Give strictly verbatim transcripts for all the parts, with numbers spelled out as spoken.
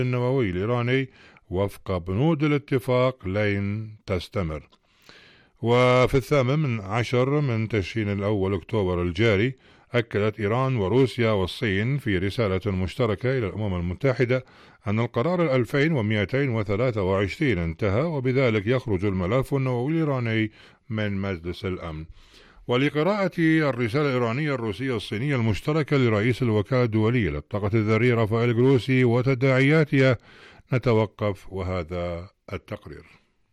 النووي الإيراني وفق بنود الاتفاق لن تستمر. وفي الثامن عشر من تشرين الأول أكتوبر الجاري أكدت إيران وروسيا والصين في رسالة مشتركة إلى الأمم المتحدة أن القرار الألفين ومئتين وثلاثة وعشرين انتهى، وبذلك يخرج الملف النووي الإيراني من مجلس الأمن. ولقراءة الرسالة الإيرانية الروسية الصينية المشتركة لرئيس الوكالة الدولية للطاقة الذرية رافائيل جروسي وتداعياتها نتوقف، وهذا التقرير.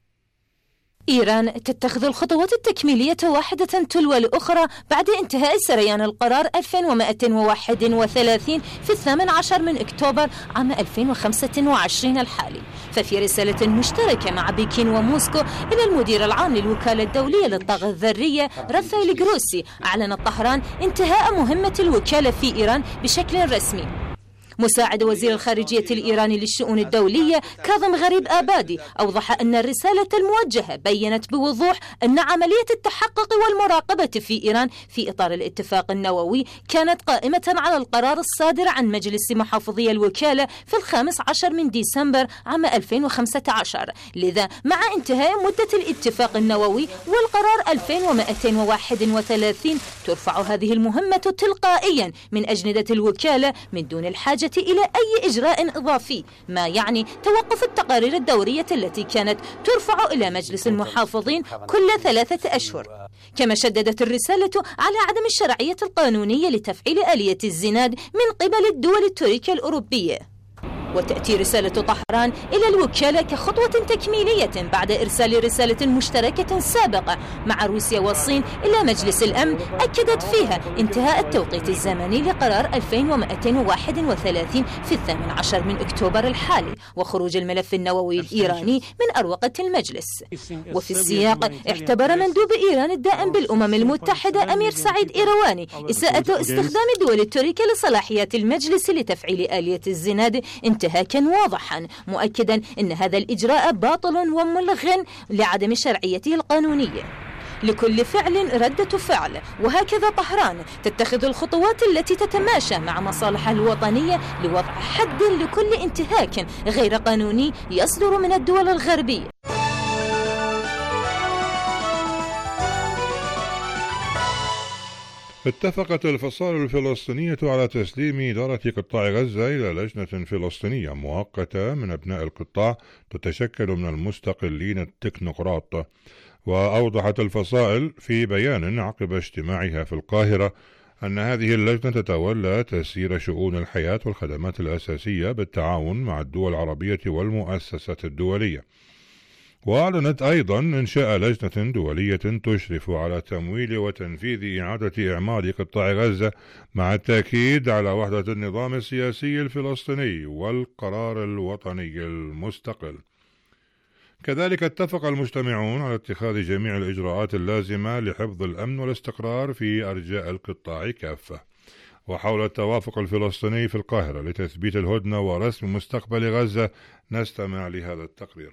إيران تتخذ الخطوات التكميلية واحدة تلو الأخرى بعد انتهاء سريان القرار ألف ومئتين وواحد وثلاثين في الثامن عشر من أكتوبر عام ألفين وخمسة وعشرين الحالي. ففي رسالة مشتركة مع بكين وموسكو إلى المدير العام للوكالة الدولية للطاقة الذرية رافائيل جروسي، أعلنت طهران انتهاء مهمة الوكالة في إيران بشكل رسمي. مساعد وزير الخارجية الإيراني للشؤون الدولية كاظم غريب آبادي أوضح أن الرسالة الموجهة بيّنت بوضوح أن عملية التحقق والمراقبة في إيران في إطار الاتفاق النووي كانت قائمة على القرار الصادر عن مجلس محافظي الوكالة في الخامس عشر من ديسمبر عام ألفين وخمسة عشر. لذا مع انتهاء مدة الاتفاق النووي والقرار ألفين ومئتين وواحد وثلاثين ترفع هذه المهمة تلقائيا من أجندة الوكالة من دون الحاجة إلى أي إجراء إضافي، ما يعني توقف التقارير الدورية التي كانت ترفع إلى مجلس المحافظين كل ثلاثة أشهر. كما شددت الرسالة على عدم الشرعية القانونية لتفعيل آلية الزناد من قبل الدول التركية الأوروبية. وتأتي رسالة طهران إلى الوكالة كخطوة تكميلية بعد إرسال رسالة مشتركة سابقة مع روسيا والصين إلى مجلس الأمن أكدت فيها انتهاء التوقيت الزمني لقرار ألفين ومئتين وواحد وثلاثين في الثامن عشر من أكتوبر الحالي وخروج الملف النووي الإيراني من أروقة المجلس. وفي السياق اعتبر مندوب إيران الدائم بالأمم المتحدة أمير سعيد إيرواني إساءة استخدام الدول التركية لصلاحيات المجلس لتفعيل آلية الزناد انتهاكا واضحا، مؤكدا أن هذا الإجراء باطل وملغ لعدم شرعيته القانونية. لكل فعل ردة فعل، وهكذا طهران تتخذ الخطوات التي تتماشى مع مصالحها الوطنية لوضع حد لكل انتهاك غير قانوني يصدر من الدول الغربية. اتفقت الفصائل الفلسطينية على تسليم إدارة قطاع غزة إلى لجنة فلسطينية مؤقتة من أبناء القطاع تتشكل من المستقلين التكنوقراط. وأوضحت الفصائل في بيان عقب اجتماعها في القاهرة أن هذه اللجنة تتولى تسيير شؤون الحياة والخدمات الأساسية بالتعاون مع الدول العربية والمؤسسات الدولية. وأعلنت أيضا إنشاء لجنة دولية تشرف على تمويل وتنفيذ إعادة إعمار قطاع غزة مع التأكيد على وحدة النظام السياسي الفلسطيني والقرار الوطني المستقل. كذلك اتفق المجتمعون على اتخاذ جميع الإجراءات اللازمة لحفظ الأمن والاستقرار في أرجاء القطاع كافة. وحول التوافق الفلسطيني في القاهرة لتثبيت الهدنة ورسم مستقبل غزة نستمع لهذا التقرير.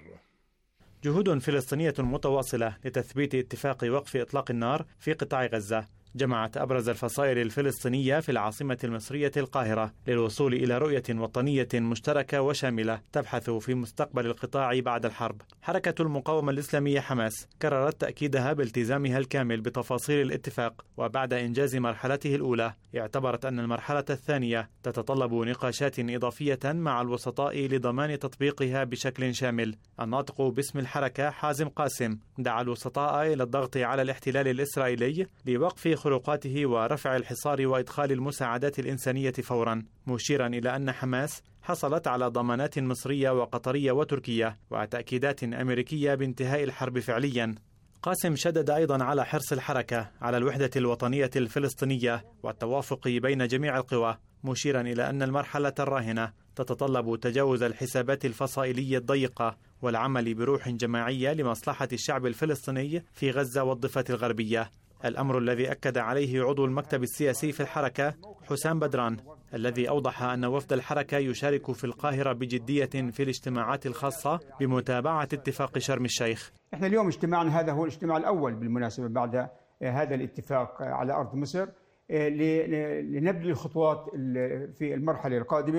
جهود فلسطينية متواصلة لتثبيت اتفاق وقف إطلاق النار في قطاع غزة جمعت أبرز الفصائل الفلسطينية في العاصمة المصرية القاهرة للوصول إلى رؤية وطنية مشتركة وشاملة تبحث في مستقبل القطاع بعد الحرب. حركة المقاومة الإسلامية حماس كررت تأكيدها بالتزامها الكامل بتفاصيل الاتفاق، وبعد إنجاز مرحلته الأولى اعتبرت أن المرحلة الثانية تتطلب نقاشات إضافية مع الوسطاء لضمان تطبيقها بشكل شامل. الناطق باسم الحركة حازم قاسم دعا الوسطاء إلى الضغط على الاحتلال الإسرائيلي لوقف خروقاته ورفع الحصار وإدخال المساعدات الإنسانية فورا، مشيرا إلى أن حماس حصلت على ضمانات مصرية وقطرية وتركية وتأكيدات أمريكية بانتهاء الحرب فعليا. قاسم شدد أيضا على حرص الحركة على الوحدة الوطنية الفلسطينية والتوافق بين جميع القوى، مشيرا إلى أن المرحلة الراهنة تتطلب تجاوز الحسابات الفصائلية الضيقة والعمل بروح جماعية لمصلحة الشعب الفلسطيني في غزة والضفة الغربية، الأمر الذي أكد عليه عضو المكتب السياسي في الحركة حسام بدران، الذي أوضح أن وفد الحركة يشارك في القاهرة بجدية في الاجتماعات الخاصة بمتابعة اتفاق شرم الشيخ. احنا اليوم اجتماعنا هذا هو الاجتماع الأول بالمناسبة بعد هذا الاتفاق على أرض مصر لنبذل الخطوات في المرحلة القادمة،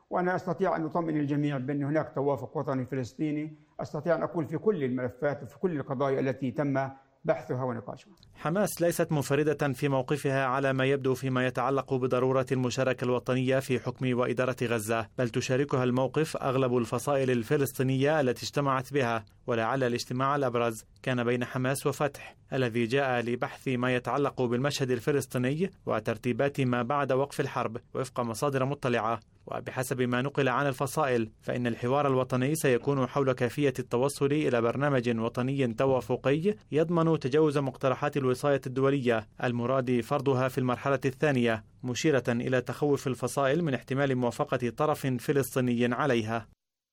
وأنا أستطيع أن أطمئن الجميع بأن هناك توافق وطني فلسطيني، أستطيع أن أقول في كل الملفات وفي كل القضايا التي تم بحثها ونقاشها. حماس ليست منفردة في موقفها على ما يبدو فيما يتعلق بضرورة المشاركة الوطنية في حكم وإدارة غزة، بل تشاركها الموقف أغلب الفصائل الفلسطينية التي اجتمعت بها، ولعل الاجتماع الأبرز كان بين حماس وفتح الذي جاء لبحث ما يتعلق بالمشهد الفلسطيني وترتيبات ما بعد وقف الحرب وفق مصادر مطلعة. وبحسب ما نقل عن الفصائل فإن الحوار الوطني سيكون حول كيفية التوصل إلى برنامج وطني توافقي يضمن تجاوز مقترحات الوصاية الدولية المراد فرضها في المرحلة الثانية، مشيرة إلى تخوف الفصائل من احتمال موافقة طرف فلسطيني عليها.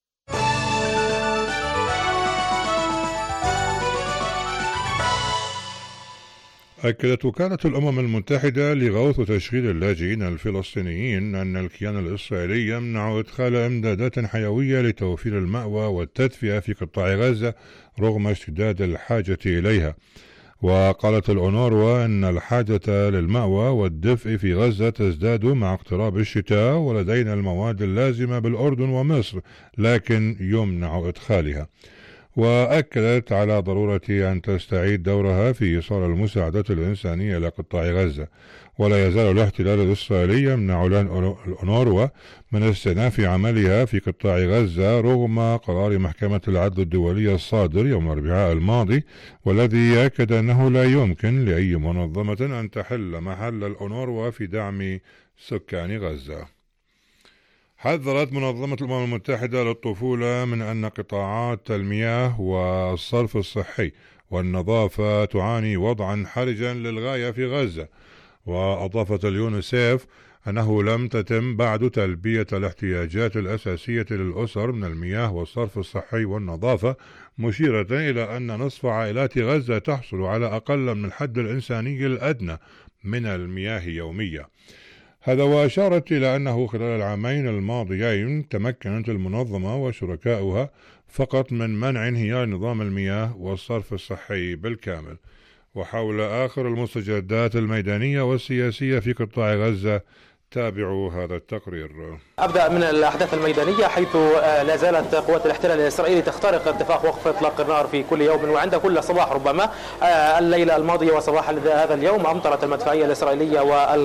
أكدت وكالة الأمم المتحدة لغوث وتشغيل اللاجئين الفلسطينيين أن الكيان الإسرائيلي يمنع إدخال إمدادات حيوية لتوفير المأوى والتدفئة في قطاع غزة رغم اشتداد الحاجة إليها. وقالت الأونروا أن الحاجة للمأوى والدفء في غزة تزداد مع اقتراب الشتاء، ولدينا المواد اللازمة بالأردن ومصر لكن يمنع إدخالها. وأكدت على ضرورة أن تستعيد دورها في إيصال المساعدات الإنسانية إلى قطاع غزة. ولا يزال الاحتلال الإسرائيلي يمنع الأونروا من استئناف عملها في قطاع غزة رغم قرار محكمة العدل الدولية الصادر يوم الأربعاء الماضي، والذي أكد أنه لا يمكن لأي منظمة أن تحل محل الأونروا في دعم سكان غزة. حذرت منظمة الأمم المتحدة للطفولة من أن قطاعات المياه والصرف الصحي والنظافة تعاني وضعا حرجا للغاية في غزة. وأضافت اليونيسيف أنه لم تتم بعد تلبية الاحتياجات الأساسية للأسر من المياه والصرف الصحي والنظافة، مشيرة إلى أن نصف عائلات غزة تحصل على أقل من الحد الإنساني الأدنى من المياه يوميا. هذا وأشارت إلى أنه خلال العامين الماضيين تمكنت المنظمة وشركاؤها فقط من منع انهيار نظام المياه والصرف الصحي بالكامل. وحول آخر المستجدات الميدانية والسياسية في قطاع غزة تابعوا هذا التقرير. أبدأ من الأحداث الميدانية، حيث لا زالت قوات الاحتلال الإسرائيلي تخترق اتفاق وقف إطلاق النار في كل يوم وعند كل صباح. ربما الليلة الماضية وصباح هذا اليوم أمطرت المدفعية الإسرائيلية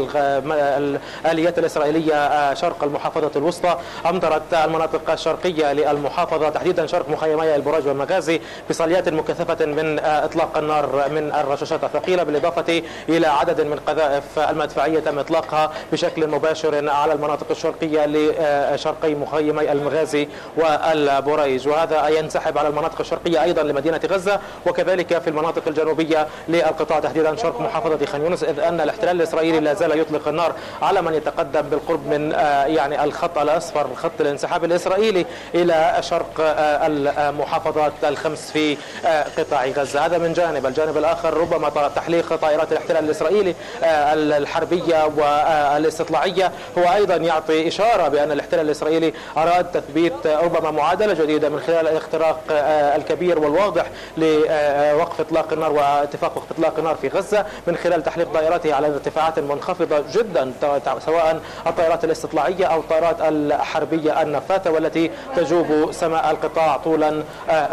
والآليات الإسرائيلية شرق المحافظة الوسطى، أمطرت المناطق الشرقية للمحافظة تحديدا شرق مخيمي البراج والمغازي بصليات مكثفة من إطلاق النار من الرشاشات الثقيلة، بالإضافة إلى عدد من قذائف المدفعية تم إطلاقها بشكل مباشر على المناطق الشرقية لشرقي مخيمي المغازي والبريج، وهذا ينسحب على المناطق الشرقية أيضا لمدينة غزة وكذلك في المناطق الجنوبية للقطاع تحديدا شرق محافظة خان يونس، إذ أن الاحتلال الإسرائيلي لا زال يطلق النار على من يتقدم بالقرب من يعني الخط الأصفر، خط الانسحاب الإسرائيلي إلى شرق المحافظات الخمس في قطاع غزة. هذا من جانب. الجانب الآخر ربما تحليق طائرات الاحتلال الإسرائيلي الحربية والاستطلاعية هو أيضا يعطي إشارة بأن الاحتلال الإسرائيلي أراد تثبيت ربما معادلة جديدة من خلال الاختراق الكبير والواضح لوقف إطلاق النار واتفاق وقف إطلاق النار في غزة من خلال تحليق طائراته على ارتفاعات منخفضة جدا، سواء الطائرات الاستطلاعية أو الطائرات الحربية النفاثة والتي تجوب سماء القطاع طولا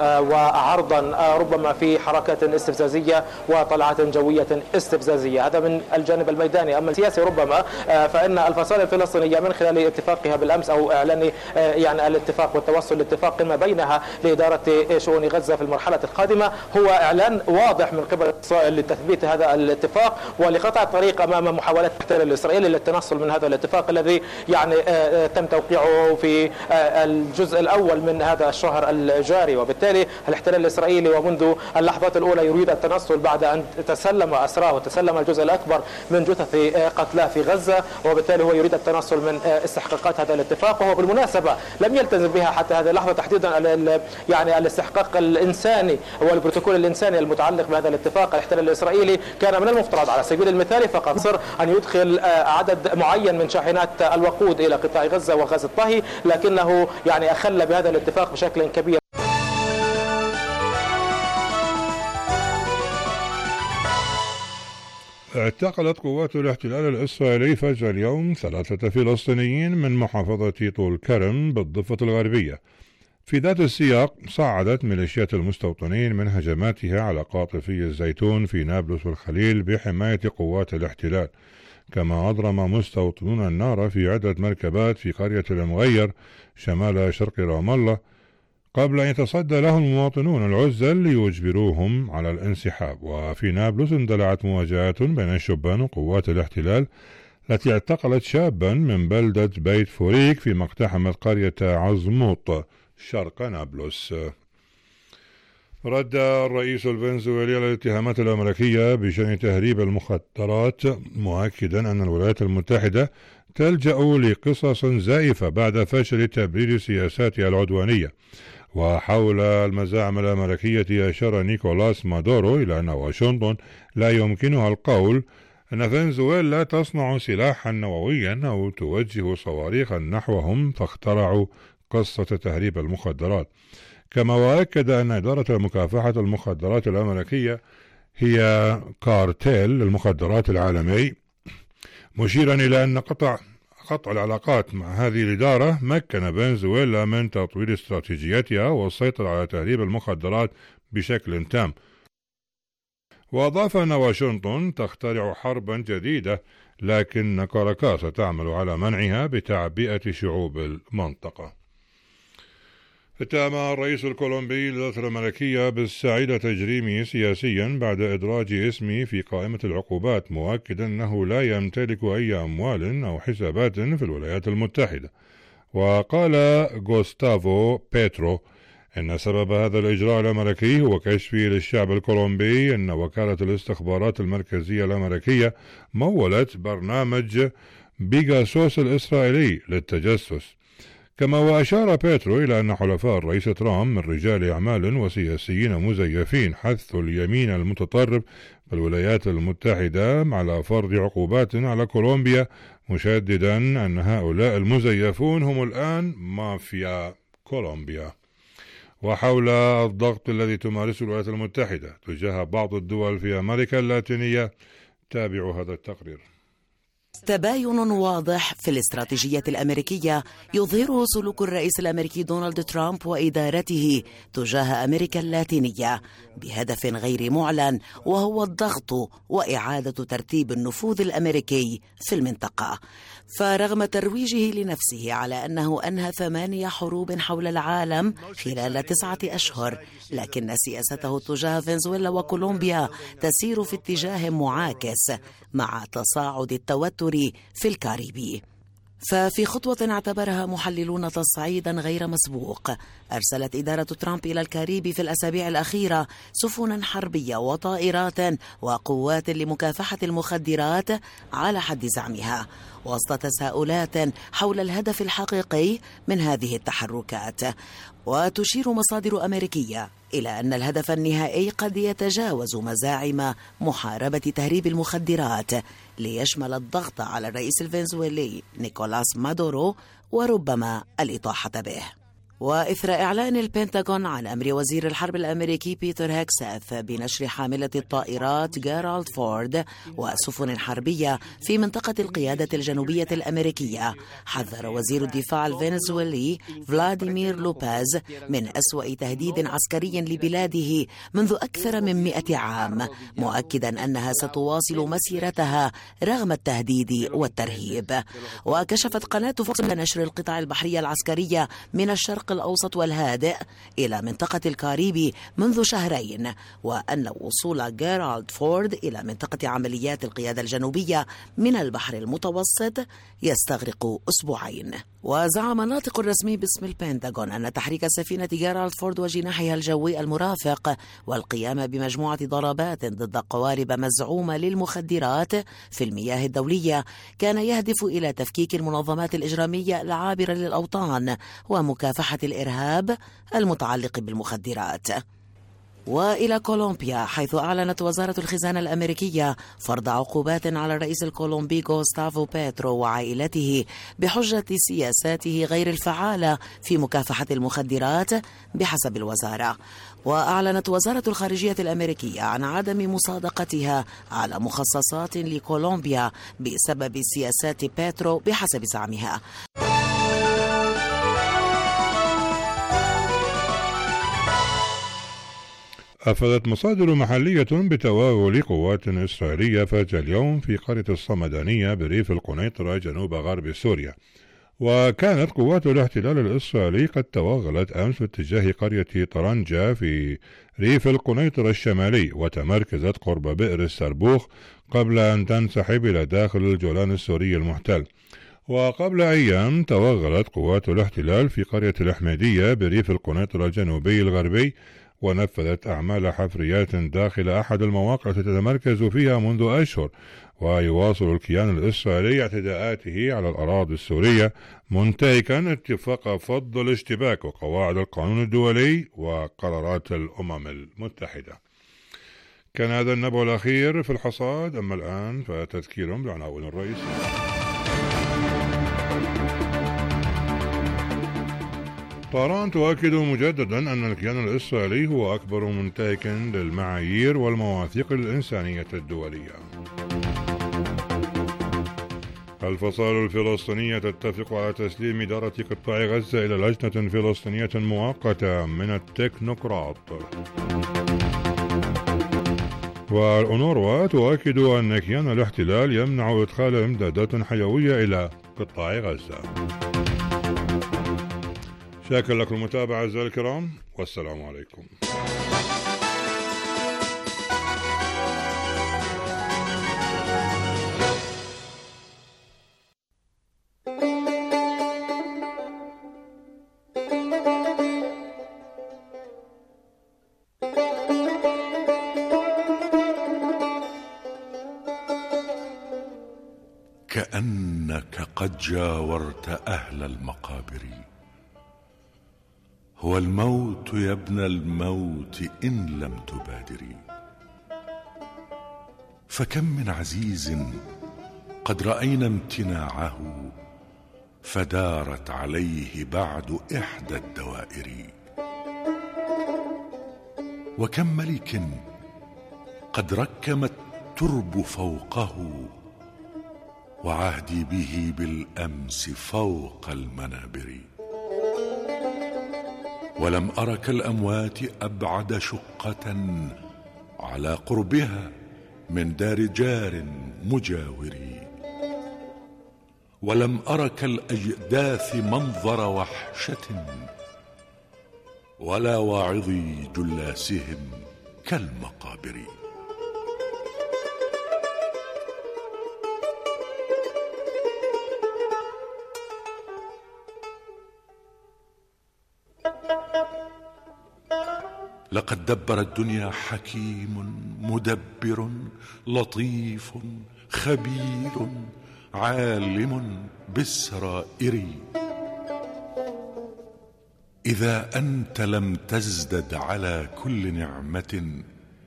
وعرضا، ربما في حركات استفزازية وطلعات جوية استفزازية. هذا من الجانب الميداني. أما السياسي ربما فإن الفصائل الفلسطينية من خلال اتفاقها بالأمس أو إعلان يعني الاتفاق والتوصل لاتفاق ما بينها لإدارة شؤون غزة في المرحلة القادمة هو إعلان واضح من قبل إسرائيل لتثبيت هذا الاتفاق ولقطع الطريق أمام محاولات الاحتلال الإسرائيلي للتنصل من هذا الاتفاق الذي يعني تم توقيعه في الجزء الأول من هذا الشهر الجاري. وبالتالي الاحتلال الإسرائيلي ومنذ اللحظات الأولى يريد التنصل بعد أن تسلم أسراه وتسلم الجزء الأكبر من جثث قتلاه في غزة، وبالتالي هو يريد التنصل من استحقاقات هذا الاتفاق، وهو بالمناسبة لم يلتزم بها حتى هذه اللحظة تحديدا يعني الاستحقاق الإنساني والبروتوكول الإنساني المتعلق بهذا الاتفاق. الاحتلال الإسرائيلي كان من المفترض على سبيل المثال فقط صر أن يدخل عدد معين من شاحنات الوقود إلى قطاع غزة وغاز الطهي، لكنه يعني أخل بهذا الاتفاق بشكل كبير. اعتقلت قوات الاحتلال الإسرائيلي فجر اليوم ثلاثة فلسطينيين من محافظة طول كرم بالضفة الغربية. في ذات السياق صعدت ميليشيات المستوطنين من هجماتها على قاطفي الزيتون في نابلس والخليل بحماية قوات الاحتلال، كما أضرم مستوطنون النار في عدة مركبات في قرية المغير شمال شرق رام الله قبل أن يتصدى لهم المواطنون العزل ليجبروهم على الانسحاب. وفي نابلس اندلعت مواجهات بين الشبان وقوات الاحتلال التي اعتقلت شابا من بلدة بيت فوريك فيما اقتحمت قرية عزموط شرق نابلس. رد الرئيس الفنزويلي على الاتهامات الأمريكية بشأن تهريب المخدرات، مؤكدا أن الولايات المتحدة تلجأ لقصص زائفة بعد فشل تبرير سياساتها العدوانية. وحول المزاعم الأمريكية أشار نيكولاس مادورو إلى أن واشنطن لا يمكنها القول أن فنزويلا تصنع سلاحا نوويا أو توجه صواريخا نحوهم فاخترعوا قصة تهريب المخدرات. كما وأكد أن إدارة مكافحة المخدرات الأمريكية هي كارتيل المخدرات العالمي، مشيرا إلى أن قطع قطع العلاقات مع هذه الإدارة مكن فنزويلا من تطوير استراتيجيتها والسيطرة على تهريب المخدرات بشكل تام. وأضاف أن واشنطن تخترع حربا جديدة لكن كاراكاس تعمل على منعها بتعبئة شعوب المنطقة. اتهم الرئيس الكولومبي للإدارة الأمريكية بالسعي لتجريمه سياسيا بعد إدراج اسمه في قائمة العقوبات، مؤكدا أنه لا يمتلك أي أموال أو حسابات في الولايات المتحدة. وقال غوستافو بيترو أن سبب هذا الإجراء الأمريكي هو كشفه للشعب الكولومبي أن وكالة الاستخبارات المركزية الأمريكية مولت برنامج بيغاسوس الإسرائيلي للتجسس. كما وأشار بيترو إلى أن حلفاء الرئيس ترامب من رجال أعمال وسياسيين مزيفين حثوا اليمين المتطرف في الولايات المتحدة على فرض عقوبات على كولومبيا، مشددا أن هؤلاء المزيفون هم الآن مافيا كولومبيا. وحول الضغط الذي تمارسه الولايات المتحدة تجاه بعض الدول في أمريكا اللاتينية، تابعوا هذا التقرير. تباين واضح في الاستراتيجية الأمريكية يظهره سلوك الرئيس الأمريكي دونالد ترامب وإدارته تجاه أمريكا اللاتينية بهدف غير معلن، وهو الضغط وإعادة ترتيب النفوذ الأمريكي في المنطقة. فرغم ترويجه لنفسه على أنه أنهى ثمانية حروب حول العالم خلال تسعة أشهر، لكن سياسته تجاه فنزويلا وكولومبيا تسير في اتجاه معاكس مع تصاعد التوتر في الكاريبي. ففي خطوة اعتبرها محللون تصعيدا غير مسبوق، أرسلت إدارة ترامب إلى الكاريبي في الأسابيع الأخيرة سفنا حربية وطائرات وقوات لمكافحة المخدرات على حد زعمها، وسط تساؤلات حول الهدف الحقيقي من هذه التحركات. وتشير مصادر أمريكية إلى أن الهدف النهائي قد يتجاوز مزاعم محاربة تهريب المخدرات، ليشمل الضغط على الرئيس الفنزويلي نيكولاس مادورو وربما الإطاحة به. وإثر إعلان البنتاغون عن أمر وزير الحرب الأمريكي بيتر هيكساث بنشر حاملة الطائرات جيرالد فورد وسفن حربية في منطقة القيادة الجنوبية الأمريكية، حذر وزير الدفاع الفنزويلي فلاديمير لوبيز من أسوأ تهديد عسكري لبلاده منذ أكثر من مئة عام، مؤكدا أنها ستواصل مسيرتها رغم التهديد والترهيب. وكشفت قناة فوكس نشر القطاع البحرية العسكرية من الشرق الأوسط والهادئ إلى منطقة الكاريبي منذ شهرين، وأن وصول جيرالد فورد إلى منطقة عمليات القيادة الجنوبية من البحر المتوسط يستغرق أسبوعين. وزعم الناطق الرسمي باسم البنتاغون أن تحريك سفينة جيرالد فورد وجناحها الجوي المرافق والقيام بمجموعة ضربات ضد قوارب مزعومة للمخدرات في المياه الدولية كان يهدف إلى تفكيك المنظمات الإجرامية العابرة للأوطان ومكافحة الإرهاب المتعلق بالمخدرات. وإلى كولومبيا، حيث أعلنت وزارة الخزانة الأمريكية فرض عقوبات على الرئيس الكولومبي غوستافو بيترو وعائلته بحجة سياساته غير الفعالة في مكافحة المخدرات بحسب الوزارة. وأعلنت وزارة الخارجية الأمريكية عن عدم مصادقتها على مخصصات لكولومبيا بسبب سياسات بيترو بحسب زعمها. أفادت مصادر محلية بتوغل قوات إسرائيلية فجر اليوم في قرية الصمدانية بريف القنيطرة جنوب غرب سوريا. وكانت قوات الاحتلال الإسرائيلي قد توغلت أمس باتجاه قرية طرنجة في ريف القنيطرة الشمالي، وتمركزت قرب بئر السربوخ قبل أن تنسحب إلى داخل الجولان السوري المحتل. وقبل أيام توغلت قوات الاحتلال في قرية الحميدية بريف القنيطرة الجنوبي الغربي، ونفذت أعمال حفريات داخل أحد المواقع التي تتمركز فيها منذ أشهر. ويواصل الكيان الإسرائيلي اعتداءاته على الأراضي السورية، منتهكا اتفاق فض الاشتباك وقواعد القانون الدولي وقرارات الأمم المتحدة. كان هذا النبأ الأخير في الحصاد. أما الآن فتذكير بالعناوين الرئيسية. طهران تؤكد مجددا أن الكيان الإسرائيلي هو أكبر منتهك للمعايير والمواثيق الإنسانية الدولية. الفصائل الفلسطينية تتفق على تسليم إدارة قطاع غزة إلى لجنة فلسطينية مؤقتة من التكنوقراط. والأونروا تؤكد أن كيان الاحتلال يمنع إدخال إمدادات حيوية إلى قطاع غزة. شاكر لكم المتابعة أعزائي الكرام، والسلام عليكم. كأنك قد جاورت أهل المقابر. هو الموت يا ابن الموت إن لم تبادري. فكم من عزيز قد رأينا امتناعه فدارت عليه بعد إحدى الدوائر. وكم ملك قد ركم الترب فوقه وعهدي به بالأمس فوق المنابر. ولم أر كالأموات أبعد شقة على قربها من دار جار مجاور. ولم أر كالأجداث منظر وحشة ولا واعظي جلاسهم كالمقابر. لقد دبر الدنيا حكيم مدبر لطيف خبير عالم بالسرائر. إذا أنت لم تزدد على كل نعمة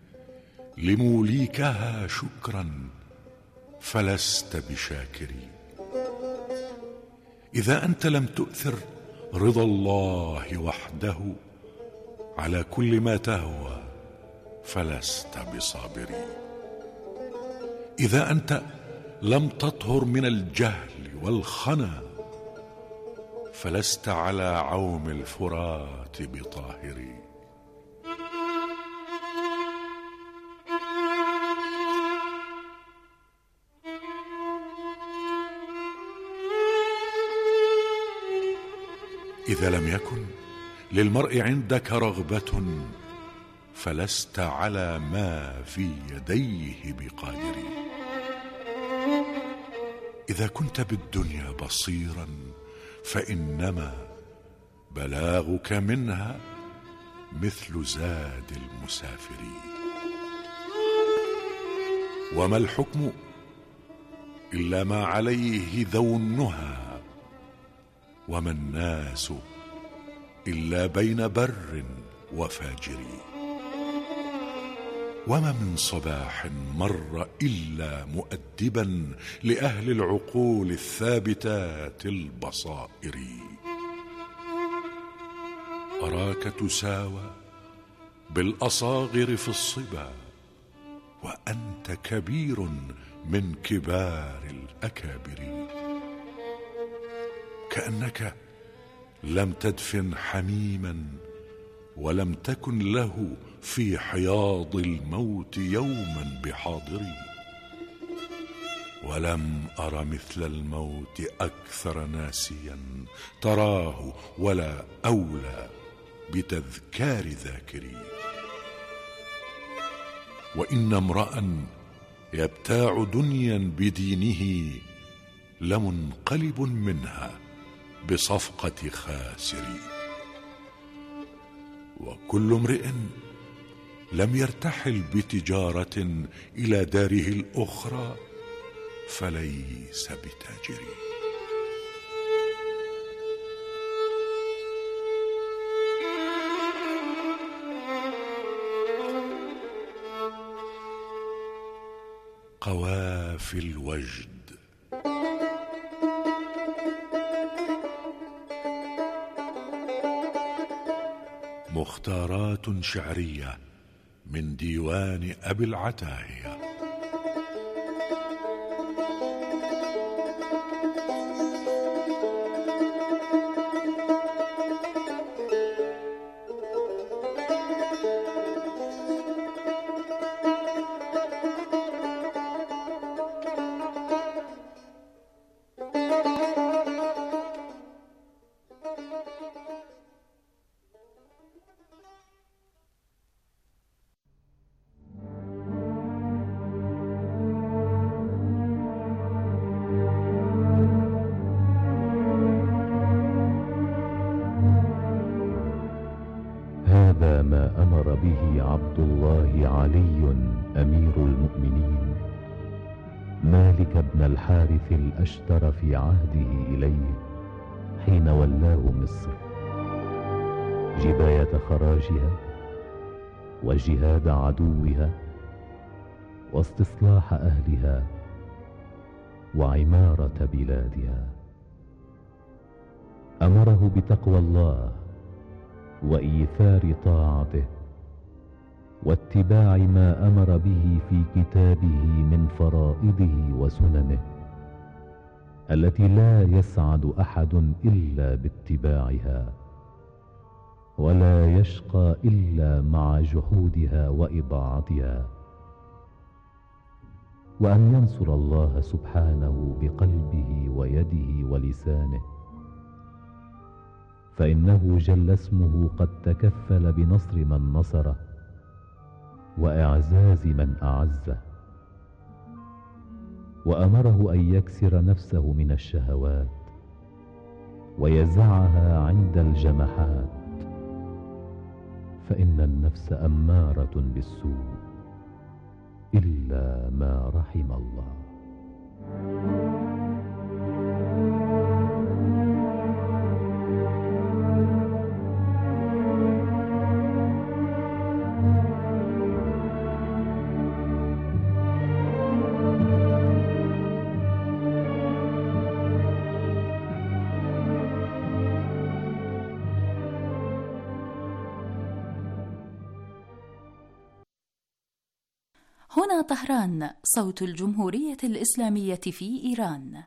لموليكها شكرا فلست بشاكر. إذا أنت لم تؤثر رضا الله وحده على كل ما تهوى فلست بصابر. إذا أنت لم تطهر من الجهل والخنا فلست على عوم الفرات بطاهر. إذا لم يكن للمرء عندك رغبة فلست على ما في يديه بقادر. إذا كنت بالدنيا بصيرا فإنما بلاغك منها مثل زاد المسافر. وما الحكم إلا ما عليه ذو النهى، وما الناس إلا بين بر وفاجر. وما من صباح مر إلا مؤدبا لأهل العقول الثابتات البصائر. أراك تساوى بالأصاغر في الصبا وأنت كبير من كبار الأكابر، كأنك لم تدفن حميما ولم تكن له في حياض الموت يوما بحاضر، ولم أر مثل الموت أكثر ناسيا تراه ولا أولى بتذكار ذاكري. وإن امرأ يبتاع دنيا بدينه لمنقلب منها بصفقة خاسر، وكل امرئ لم يرتحل بتجارة إلى داره الأخرى فليس بتاجر. قوافي الوجد. مختارات شعرية من ديوان أبي العتاهية. هذا ما أمر به عبد الله علي أمير المؤمنين مالك بن الحارث الأشتر في عهده إليه حين ولاه مصر، جباية خراجها وجهاد عدوها واستصلاح أهلها وعمارة بلادها. أمره بتقوى الله وإيثار طاعته واتباع ما أمر به في كتابه من فرائضه وسننه التي لا يسعد أحد إلا باتباعها ولا يشقى إلا مع جحودها وإضاعتها، وأن ينصر الله سبحانه بقلبه ويده ولسانه، فإنه جل اسمه قد تكفل بنصر من نصره وإعزاز من أعزه. وأمره أن يكسر نفسه من الشهوات ويزعها عند الجمحات، فإن النفس أمارة بالسوء إلا ما رحم الله. هنا طهران، صوت الجمهورية الإسلامية في إيران.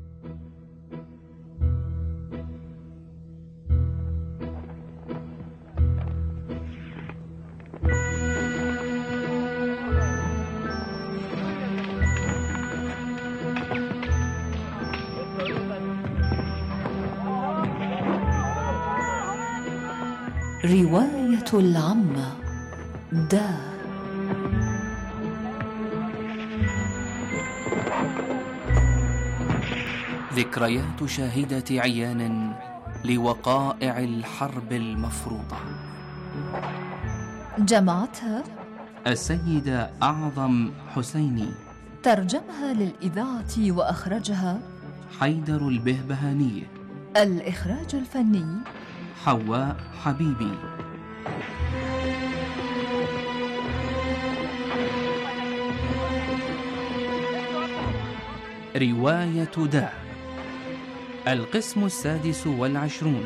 رواية العمة دا ذكريات شاهدة عيان لوقائع الحرب المفروضة، جمعتها السيدة أعظم حسيني، ترجمها للإذاعة وأخرجها حيدر البهبهاني، الإخراج الفني حواء حبيبي. رواية داع، القسم السادس والعشرون.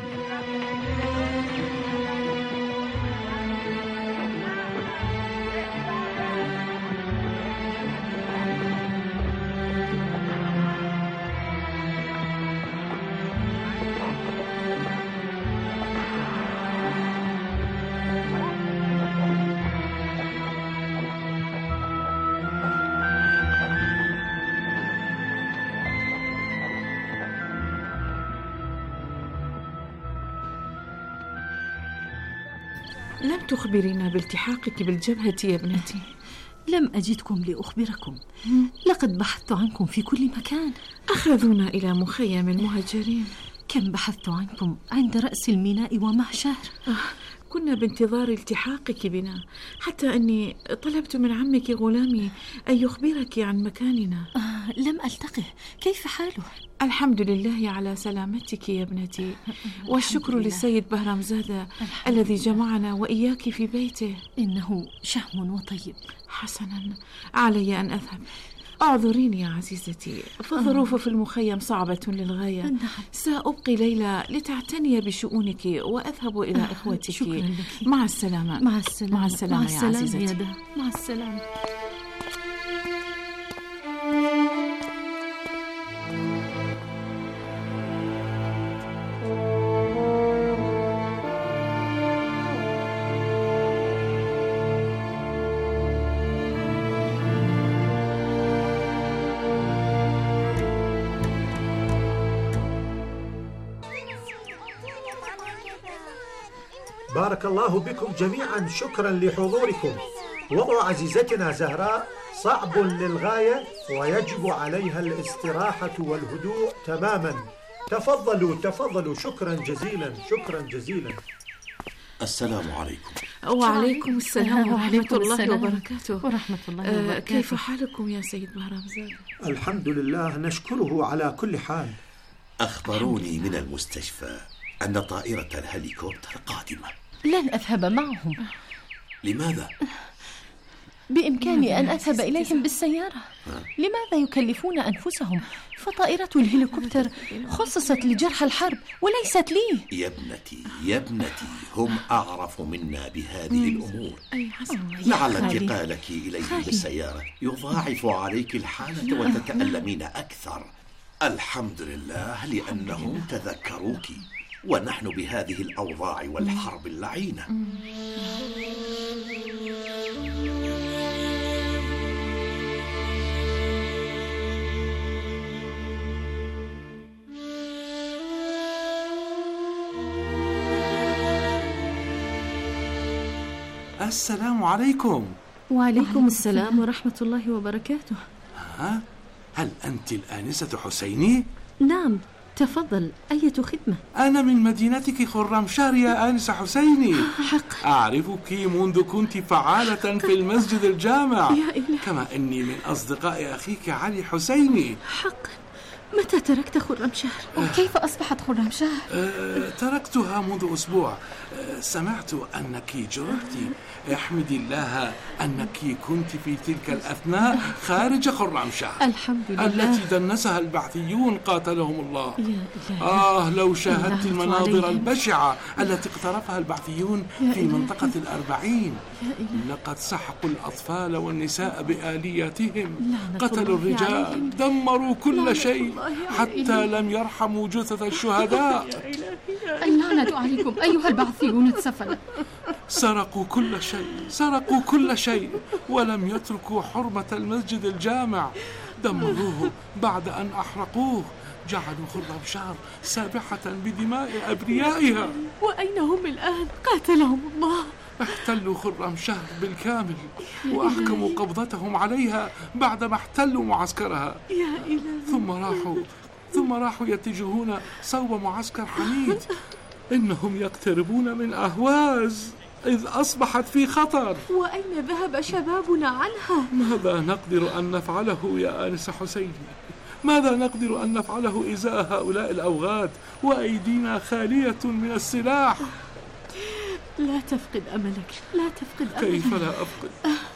لم تخبرينا بالتحاقك بالجبهة يا ابنتي. لم أجدكم لأخبركم، لقد بحثت عنكم في كل مكان. أخذونا إلى مخيم المهجرين. كم بحثت عنكم عند رأس الميناء ومهشار. آه، كنا بانتظار التحاقك بنا، حتى أني طلبت من عمك غلامي أن يخبرك عن مكاننا. آه، لم ألتقه. كيف حاله؟ الحمد لله على سلامتك يا ابنتي، والشكر للسيد بهرامزادة الذي جمعنا وإياك في بيته. إنه شهم وطيب. حسنا، علي أن أذهب. أعذريني يا عزيزتي، فالظروف في المخيم صعبة للغاية. نعم. سأبقي ليلى لتعتني بشؤونك وأذهب إلى إخوتك. شكرا لك. مع السلامة. مع السلامة. مع السلامة, مع السلامة يا عزيزتي. يا دا. مع السلامة. بارك الله بكم جميعا، شكرا لحضوركم. وضع عزيزتنا زهراء صعب للغاية ويجب عليها الاستراحة والهدوء تماما. تفضلوا تفضلوا، شكرا جزيلا شكرا جزيلا. السلام عليكم. وعليكم السلام ورحمة الله وبركاته. ورحمة الله وبركاته. آه، كيف حالكم يا سيد بهرامزادة؟ الحمد لله، نشكره على كل حال. أخبروني من المستشفى أن طائرة الهليكوبتر قادمة. لن أذهب معهم. لماذا؟ بإمكاني أن أذهب إليهم بالسيارة. لماذا يكلفون أنفسهم؟ فطائرة الهليكوبتر خصصت لجرحى الحرب وليست لي. يا ابنتي يا ابنتي، هم أعرف منا بهذه الأمور. أي حسن. لعل انتقالك إليهم بالسيارة يضاعف عليك الحالة وتتألمين أكثر. الحمد لله لأنهم تذكروك، ونحن بهذه الأوضاع والحرب اللعينة. السلام عليكم. وعليكم السلام ورحمة الله وبركاته. ها؟ هل أنت الآنسة حسيني؟ نعم، تفضل، أية خدمة؟ أنا من مدينتك خرمشار يا آنسة حسيني. حق. أعرفك منذ كنت فعالة في المسجد الجامع. يا إله. كما أني من أصدقاء أخيك علي حسيني. حق. متى تركت خرمشار؟ وكيف أصبحت خرمشار؟ أه تركتها منذ أسبوع. أه سمعت أنك جرحت. احمدي الله أنك كنت في تلك الأثناء خارج خرمشار. الحمد لله. التي دنسها البعثيون قاتلهم الله. يا آه لو شاهدت المناظر البشعة التي اقترفها البعثيون في منطقة الأربعين. لقد سحقوا الأطفال والنساء بآلياتهم، قتلوا الرجال، دمروا كل شيء، حتى لم يرحموا جثث الشهداء. اللعنة عليكم أيها البعثيون السفلة. سرقوا كل شيء، سرقوا كل شيء، ولم يتركوا حرمة المسجد الجامع. دمروه بعد أن أحرقوه. جعلوا خرمشار سابحة بدماء أبريائها. وأين هم الآن؟ قاتلهم الله. احتلوا خرمشار بالكامل وأحكموا قبضتهم عليها بعدما احتلوا معسكرها. يا إلهي. ثم راحوا ثم راحوا يتجهون صوب معسكر حميد. إنهم يقتربون من أهواز إذ أصبحت في خطر. وأين ذهب شبابنا عنها؟ ماذا نقدر أن نفعله يا آنسة حسيني؟ ماذا نقدر أن نفعله إزاء هؤلاء الأوغاد وأيدينا خالية من السلاح؟ لا تفقد أملك، لا تفقد أملك. كيف لا أفقد؟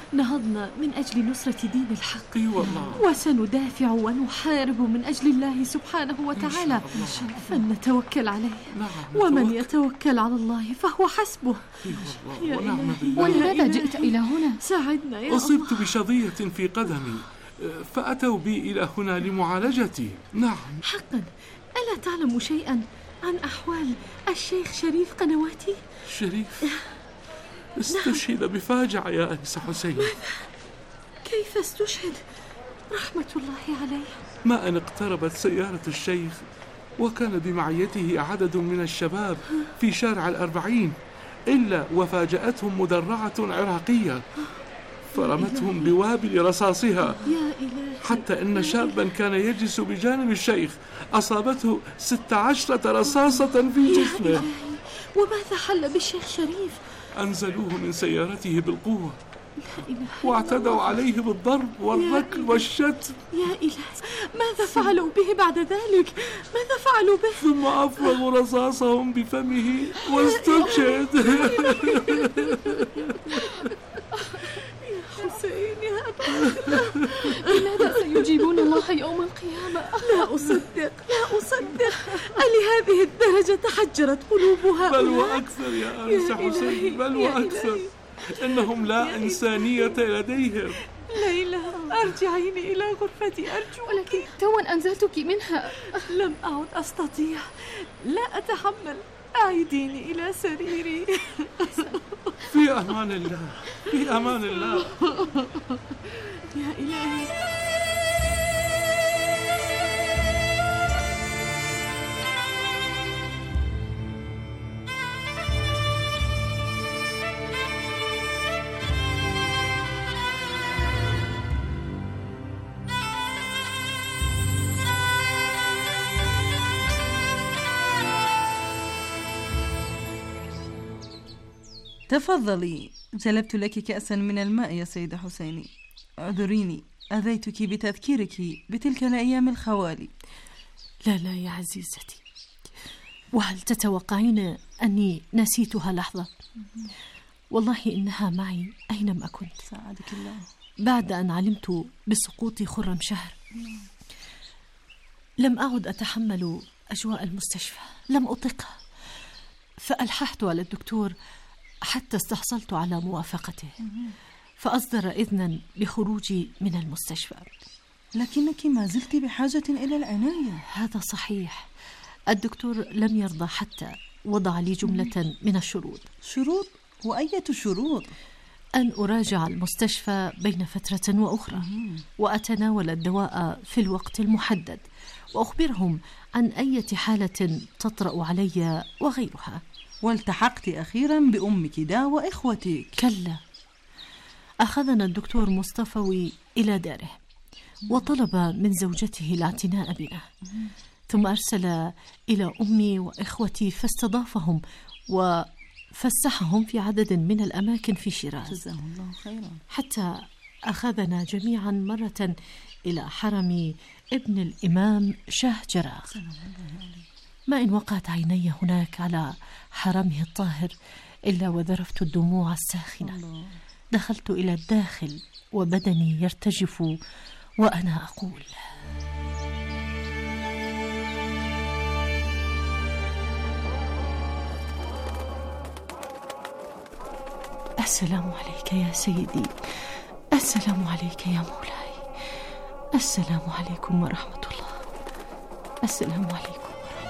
نهضنا من أجل نصرة دين الحق. أي والله. وسندافع ونحارب من أجل الله سبحانه وتعالى، فلنتوكل عليه. نعم. ومن يتوكل على الله فهو حسبه. يا إلهي. ولماذا جئت إلى هنا؟ ساعدنا يا أصبت الله. بشظية في قدمي، فأتوا بي إلى هنا لمعالجتي. نعم. حقا، ألا تعلم شيئا عن أحوال الشيخ شريف قنواتي؟ شريف استشهد بفاجعة يا أنس حسين. كيف استشهد؟ رحمة الله عليه. ما أن اقتربت سيارة الشيخ وكان بمعيته عدد من الشباب في شارع الأربعين، إلا وفاجأتهم مدرعة عراقية فرمتهم بوابل رصاصها، حتى إن شابا كان يجلس بجانب الشيخ أصابته ست عشرة رصاصة في جسمه. وماذا حل بالشيخ شريف؟ أنزلوه من سيارته بالقوة واعتدوا عليه بالضرب والركل والشتم. يا إلهي، ماذا فعلوا به بعد ذلك؟ ماذا فعلوا به؟ ثم أفرغوا رصاصهم بفمه واستشهد. حسين يا أبا، لماذا سيجيبون الله يوم القيامة؟ لا أصدق، لا أصدق. ألهذه الدرجة تحجرت قلوبها؟ بل وأكثر يا أنس حسين، بل وأكثر. إنهم لا إنسانية لديهم. ليلى، أرجعيني إلى غرفتي أرجو. ولكن توا أنزلتك منها. لم أعد أستطيع، لا أتحمل. أعيديني إلى سريري. في أمان الله، في أمان الله. يا إلهي. تفضلي، جلبت لك كأسا من الماء يا سيدة حسيني. اعذريني، أذيتك بتذكيرك بتلك الأيام الخوالي. لا لا يا عزيزتي، وهل تتوقعين أني نسيتها لحظة؟ والله إنها معي أينما كنت. ساعدك الله. بعد أن علمت بسقوط خرم شهر لم أعد أتحمل أجواء المستشفى، لم أطيقها، فألححت على الدكتور حتى استحصلت على موافقته، فأصدر إذنا بخروجي من المستشفى. لكنك ما زلت بحاجة إلى العناية. هذا صحيح. الدكتور لم يرضى حتى وضع لي جملة من الشروط. شروط؟ وأية شروط؟ أن أراجع المستشفى بين فترة وأخرى، وأتناول الدواء في الوقت المحدد، وأخبرهم عن أي حالة تطرأ علي وغيرها. والتحقت أخيرا بأمك دا وإخوتك؟ كلا، أخذنا الدكتور مصطفوي إلى داره وطلب من زوجته الاعتناء بنا، ثم أرسل إلى أمي وإخوتي فاستضافهم وفسحهم في عدد من الأماكن في شيراز. جزاه الله خيرا. حتى أخذنا جميعا مرة إلى حرم ابن الإمام شاه جراغ. ما إن وقعت عيني هناك على حرمه الطاهر إلا وذرفت الدموع الساخنة. الله. دخلت إلى الداخل وبدني يرتجف وأنا أقول: السلام عليك يا سيدي، السلام عليك يا مولاي، السلام عليكم ورحمة الله، السلام عليكم.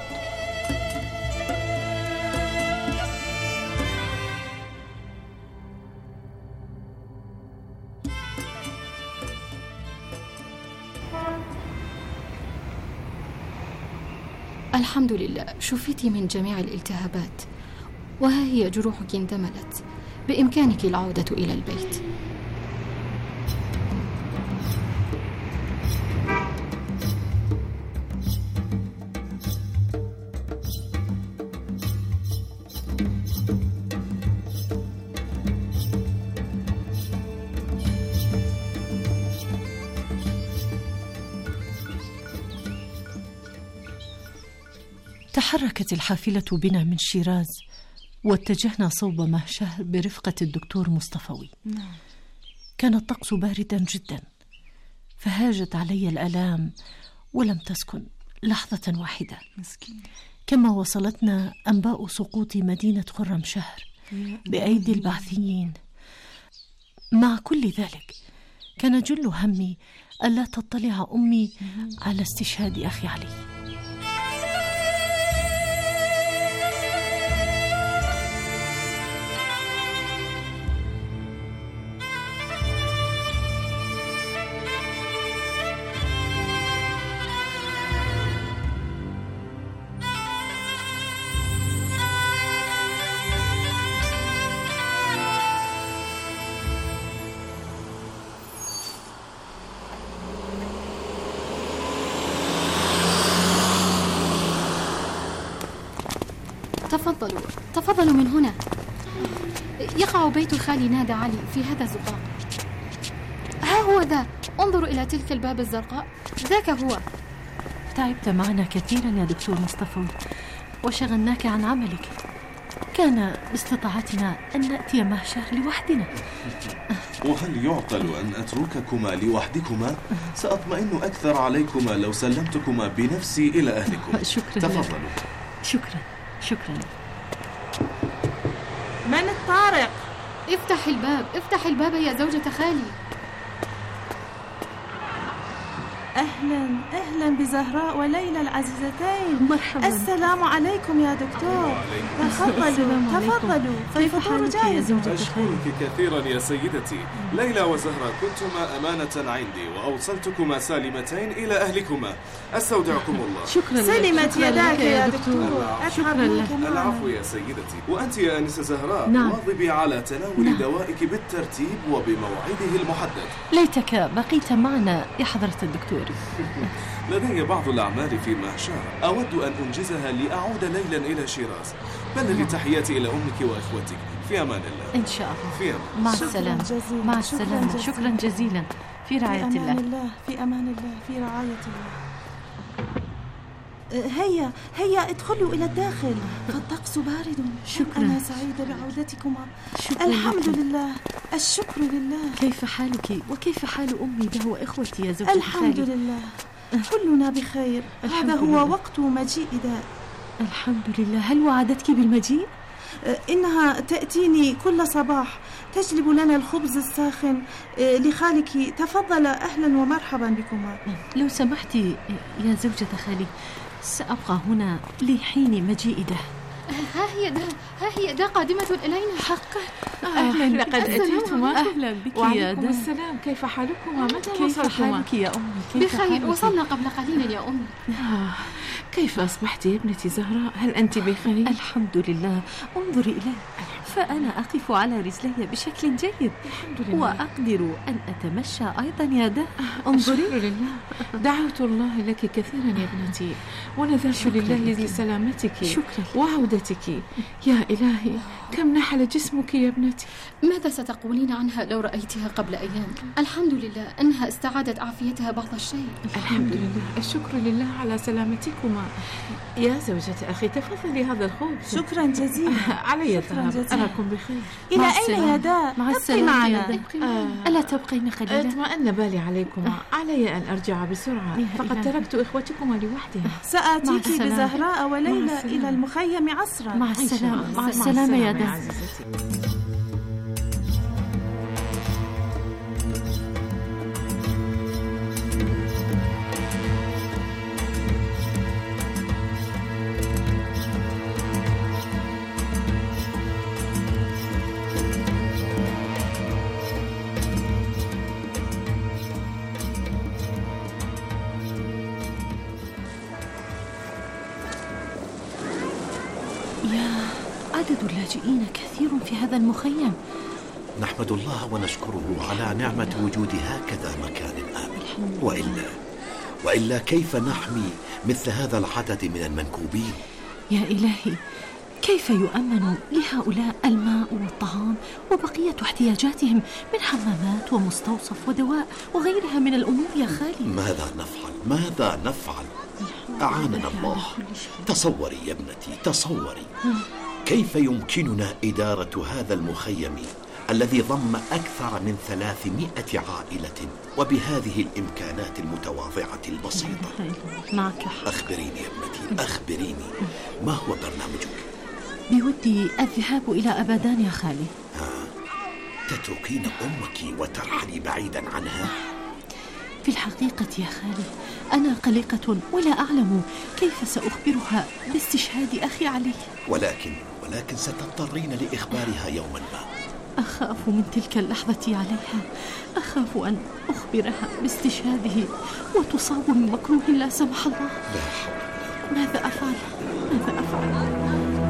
الحمد لله، شفيتي من جميع الالتهابات، وها هي جروحك اندملت، بإمكانك العودة إلى البيت. تحركت الحافلة بنا من شيراز واتجهنا صوب مهشه برفقة الدكتور مصطفوي. نعم. كان الطقس باردا جدا، فهاجت علي الآلام ولم تسكن لحظة واحدة. مسكين. كما وصلتنا أنباء سقوط مدينة خرمشهر بأيدي البعثيين. مع كل ذلك كان جل همي ألا تطلع أمي على استشهاد أخي علي. تفضلوا تفضلوا من هنا. يقع بيت خالي نادى علي في هذا الزقاق. ها هو ذا، انظروا إلى تلك الباب الزرقاء، ذاك هو. تعبت معنا كثيرا يا دكتور مصطفى وشغلناك عن عملك. كان باستطاعتنا أن نأتي مهشر لوحدنا. وهل يعقل أن أترككما لوحدكما؟ سأطمئن أكثر عليكما لو سلمتكما بنفسي إلى أهلكم. شكرا. تفضلوا. شكرا شكرا. من الطارق؟ افتح الباب، افتح الباب يا زوجة خالي. أهلا أهلا بزهراء وليلى العزيزتين. مرحبا. السلام عليكم يا دكتور. تفضلوا تفضلوا، فالفطور جاهز. أشكرك كثيرا يا سيدتي. ليلى وزهراء كنتما أمانة عندي وأوصلتكما سالمتين إلى أهلكما. أستودعكم الله. شكرا. سلمت يداك يا دكتور. شكرا لك. العفو يا سيدتي. وأنت يا أنسة زهراء، نعم. واظبي على تناول نعم. دوائك بالترتيب وبموعده المحدد. ليتك بقيت معنا يا حضرة الدكتور. لدي بعض الأعمال في مهشار أود أن أنجزها لأعود ليلا إلى شيراز. بلغي تحياتي إلى أمك وإخوتك. في أمان الله. إن شاء الله. في أمان. مع السلامة. مع السلامة. شكرا جزيلا. في رعاية الله. الله. الله. في أمان الله. في رعاية الله. هيا هيا ادخلوا إلى الداخل، فالطقس بارد. شكرا. أنا سعيدة بعودتكما. شكرا. الحمد لله، الشكر لله. كيف حالك وكيف حال أمي ده وإخوتي يا زوجتي؟ الحمد لله، كلنا بخير. هذا هو لله. وقت مجيء داء. الحمد لله. هل وعدتك بالمجيء؟ إنها تأتيني كل صباح، تجلب لنا الخبز الساخن لخالك. تفضل، أهلا ومرحبا بكما. لو سمحتي يا زوجة خالي، سأبقى هنا لحين مجيء ده. ها هي ده ها هي ده قادمة إلينا. حقا. أهلا، لقد أتيتما. أهلا بك يا وعليكم السلام. كيف حالكما؟ متى كيف وصلتما؟ حالك يا أمي؟ بخير، حالك؟ وصلنا قبل قليل يا أمي. آه. كيف أصبحت يا ابنتي زهراء؟ هل أنت بخير؟ الحمد لله. انظري إلي، فأنا أقف على رجلي بشكل جيد. الحمد لله. وأقدر أن أتمشى أيضا يا ده. انظري. الحمد لله. دعوت الله لك كثيرا يا ابنتي، ونذرت لله لسلامتك. شكرا. وعودتك. يا إلهي، كم نحل جسمك يا ابنتي. ماذا ستقولين عنها لو رأيتها قبل أيام؟ الحمد لله أنها استعادت عافيتها بعض الشيء. الحمد لله. الشكر لله على سلامتكما. يا زوجة أخي، تفضلي هذا الخبز. شكرا جزيلا. علي الذهاب. أراكم بخير. إلى أين يا داء؟ مع السلامة يا داء. آه. ألا تبقين قليلا؟ اطمأن بالي عليكما. علي أن أرجع بسرعة، فقد تركت إخوتكما لوحدهم. سآتيك بزهراء وليلى إلى المخيم عصرا. مع السلامة. مع السلامة يا داء. عدد اللاجئين كثير في هذا المخيم. نحمد الله ونشكره على نعمة وجود هكذا مكان آمن. وإلا وإلا كيف نحمي مثل هذا العدد من المنكوبين؟ يا إلهي، كيف يؤمن لهؤلاء الماء والطعام وبقية احتياجاتهم من حمامات ومستوصف ودواء وغيرها من الأمور يا خالي؟ ماذا نفعل؟ ماذا نفعل؟ أعاننا الله. تصوري يا ابنتي، تصوري كيف يمكننا إدارة هذا المخيم الذي ضم أكثر من ثلاثمائة عائلة وبهذه الإمكانات المتواضعة البسيطة. معك. أخبريني يا ابنتي، أخبريني، ما هو برنامجك؟ بودي الذهاب إلى أبادان يا خالي. ها؟ تتركين أمك وترحلي بعيدا عنها؟ في الحقيقة يا خالي أنا قلقة ولا أعلم كيف سأخبرها باستشهاد أخي علي. ولكن ولكن ستضطرين لإخبارها يوما ما. أخاف من تلك اللحظة عليها، أخاف أن أخبرها باستشهاده وتصاب من مكروه لا سمح الله. لا حول. ماذا أفعل؟ ماذا أفعل؟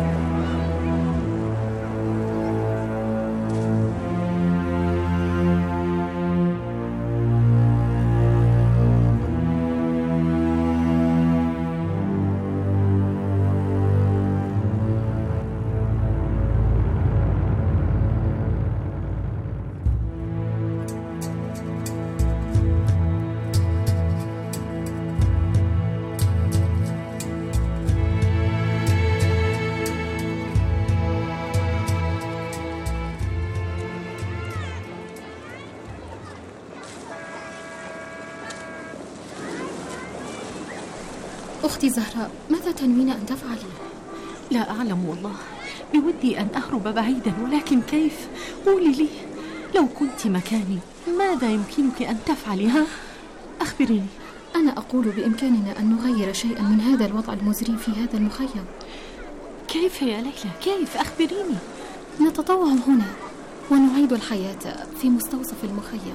أختي زهراء، ماذا تنوين أن تفعلي؟ لا أعلم والله، بودي أن أهرب بعيدا، ولكن كيف؟ قولي لي، لو كنت مكاني ماذا يمكنك أن تفعلي؟ ها؟ أخبريني. أنا أقول بإمكاننا أن نغير شيئا من هذا الوضع المزري في هذا المخيم. كيف يا ليلى؟ كيف؟ أخبريني. نتطوع هنا ونعيد الحياة في مستوصف المخيم،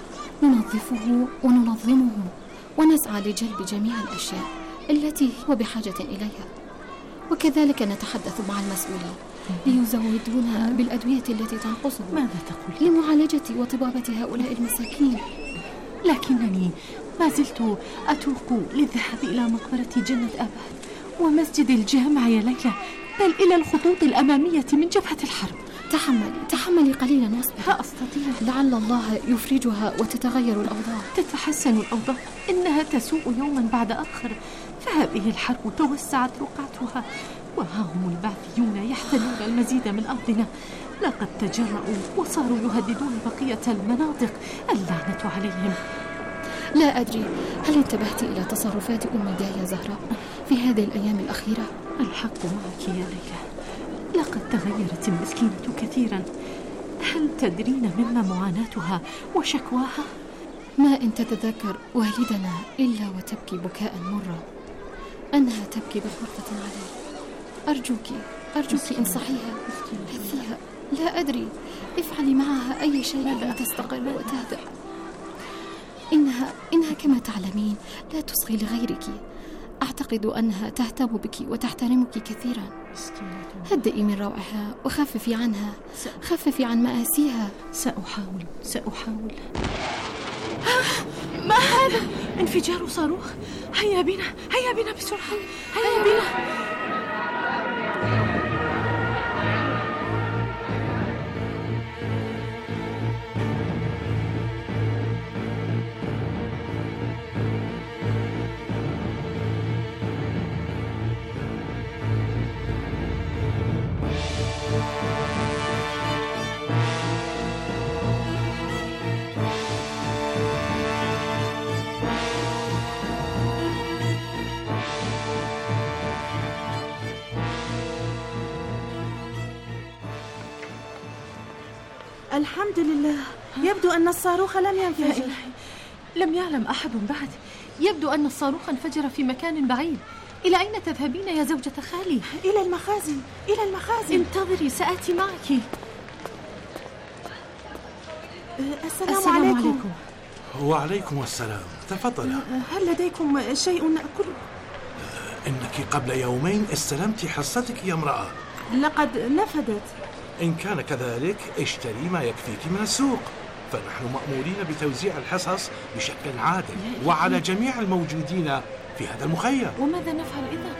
ننظفه وننظمه ونسعى لجلب جميع الأشياء التي هو بحاجة إليها، وكذلك نتحدث مع المسؤولين ليزودونا بالأدوية التي تنقصه. ماذا تقول؟ لمعالجة وطبابة هؤلاء المساكين. لكنني ما زلت أتوق للذهاب إلى مقبرة جنة أباد ومسجد الجامع يا ليلى، بل إلى الخطوط الأمامية من جبهة الحرب. تحملي تحملي قليلا واصبري. لا أستطيع. لعل الله يفرجها وتتغير الأوضاع. تتحسن الأوضاع، إنها تسوء يوما بعد آخر، فهذه الحرب توسعت رقعتها، وها هم البعثيون يحتلون المزيد من أرضنا. لقد تجرؤوا وصاروا يهددون بقية المناطق، اللعنة عليهم. لا أدري، هل انتبهت إلى تصرفات أم يا زهراء في هذه الأيام الأخيرة؟ الحق معك يا ليلى، لقد تغيرت المسكينة كثيرا. هل تدرين مما معاناتها وشكواها؟ ما إن تتذكر والدنا إلا وتبكي بكاء مرا، أنها تبكي بغرفة عليه. أرجوك أرجوك انصحيها، هثيها، لا أدري، افعلي معها أي شيء لتستقر وتهدأ. إنها إنها كما تعلمين لا تصغي لغيرك. أعتقد أنها تهتم بك وتحترمك كثيرا. هدئي من روعها وخففي عنها، خففي عن مآسيها. سأحاول سأحاول. ما هذا؟ انفجار صاروخ. هيا بنا هيا بنا بسرعة، هيا بنا. الحمد لله، يبدو أن الصاروخ لم ينفجر. لم يعلم أحد بعد. يبدو أن الصاروخ انفجر في مكان بعيد. إلى أين تذهبين يا زوجة خالي؟ إلى المخازن، إلى المخازن. انتظري، سآتي معك. السلام, السلام عليكم. عليكم. وعليكم السلام، تفضل. هل لديكم شيء نأكله؟ إنك قبل يومين استلمت حصتك يا امرأة. لقد نفدت. إن كان كذلك اشتري ما يكفيك من السوق، فنحن مأمورين بتوزيع الحصص بشكل عادل وعلى جميع الموجودين في هذا المخيم. وماذا نفعل إذا؟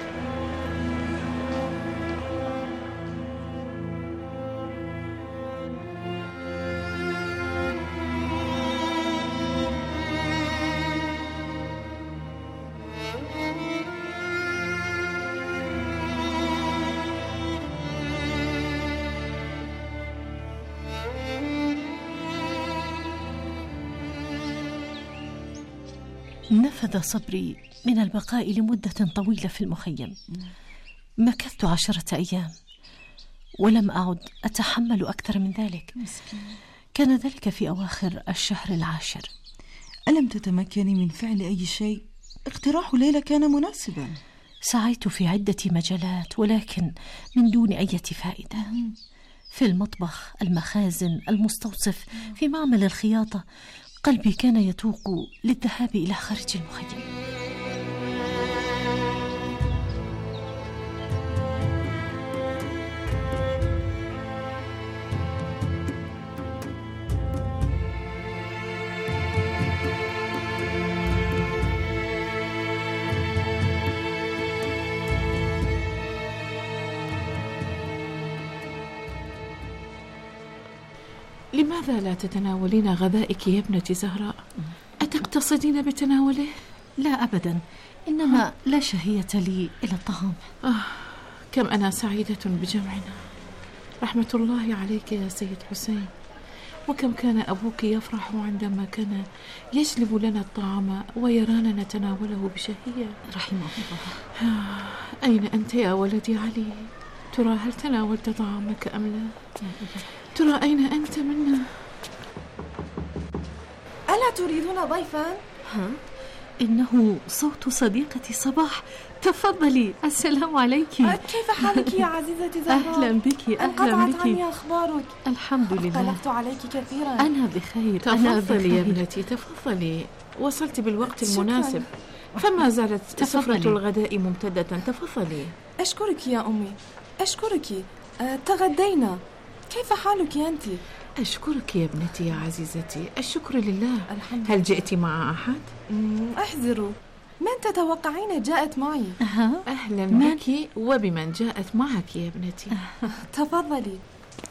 نفذ صبري من البقاء لمدة طويلة في المخيم. مكثت عشرة أيام ولم أعد أتحمل أكثر من ذلك. كان ذلك في أواخر الشهر العاشر. ألم تتمكني من فعل أي شيء؟ اقتراح ليلى كان مناسبا. سعيت في عدة مجالات ولكن من دون أي فائدة. في المطبخ، المخازن، المستوصف، في معمل الخياطة، قلبي كان يتوق للذهاب إلى خارج المخيم. لماذا لا تتناولين غذائك يا ابنتي زهراء؟ أتقتصدين بتناوله؟ لا أبدا، إنما لا شهية لي إلى الطعام. آه، كم أنا سعيدة بجمعنا. رحمة الله عليك يا سيد حسين. وكم كان أبوك يفرح عندما كان يجلب لنا الطعام ويرانا نتناوله بشهية. رحمه الله. آه، أين أنت يا ولدي علي؟ ترى هل تناولت طعامك أم لا؟ ترى أين أنت منا؟ ألا تريدون ضيفا؟ ها؟ إنه صوت صديقتي صباح. تفضلي. السلام عليك. كيف حالك يا عزيزتي زهراء؟ أهلا بك. أهلا انقطعت بك. عني أخبارك. الحمد لله. قلقت عليك كثيرا. أنا بخير. تفضلي يا ابنتي تفضلي. وصلت بالوقت المناسب. فما زالت سفرة الغداء ممتدة. تفضلي. أشكرك يا أمي، أشكرك. أه تغدينا. كيف حالك أنت؟ أشكرك يا ابنتي يا عزيزتي. الشكر لله. هل جئت مع أحد؟ احذروا، من تتوقعين جاءت معي؟ أه. أهلا بك وبمن جاءت معك يا ابنتي. تفضلي.